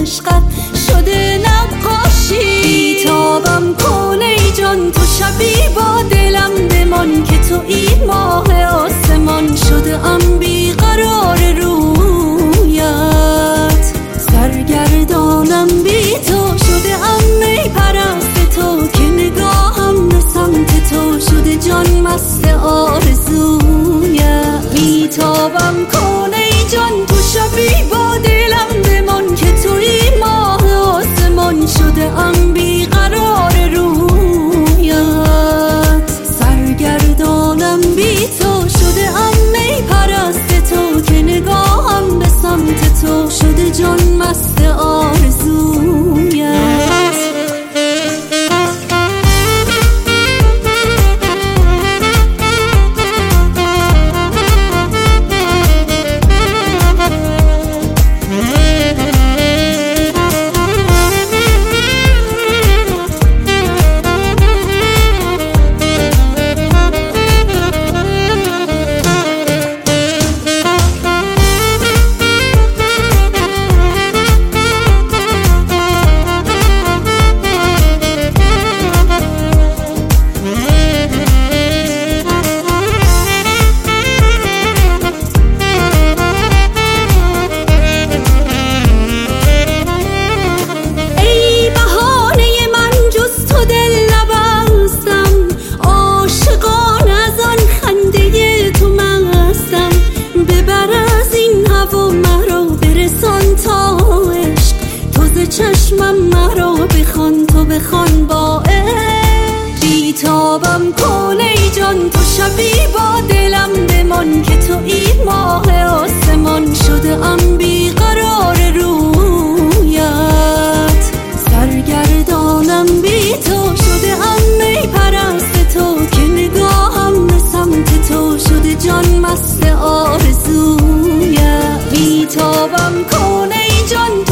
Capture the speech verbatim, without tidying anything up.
عشقت شده نقاشی. بیتابم کن ای جان تو شبی با دلم بمان که تو ای ماه آسمان. شده ام بیقرار رویت سرگردانم بی تو. شده ام می پرست تو که نگاهم به سمت تو. شده جان مست آرزویت. بیتابم کن ای جان تو شبی با دلم بمان که توی ماه آسمان. شده ام بیقرار رویت سرگردانم بی تو. شده ام می پرست تو که نگاهم به سمت تو. شده جان مست آرزویت. چشمم مرا بخوان تو بخوان با عشق. بیتابم کن ای جان تو شبی با دلم بمان که تو ای ماه آسمان. شده ام بیقرار رویت سرگردانم بی تو. شده ام می پرست تو که نگاهم به سمت تو. شده جان مست آرزویت. بیتابم کن ای جان